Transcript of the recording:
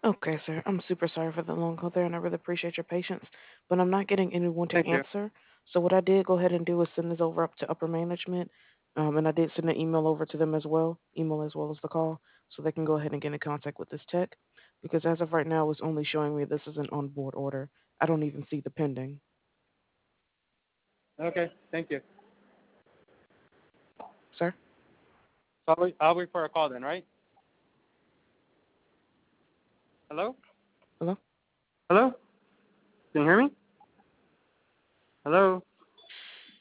Okay, sir. I'm super sorry for the long hold there, and I really appreciate your patience, but I'm not getting anyone to Thank you. answer. So what I did go ahead and do is send this over up to upper management, and I did send an email over to them as well, email as well as the call, so they can go ahead and get in contact with this tech, because as of right now, it's only showing me this is an on-board order. I don't even see the pending. Okay, thank you. Sir? So I'll wait for a call then, right? Hello? Hello? Hello? Can you hear me? Hello?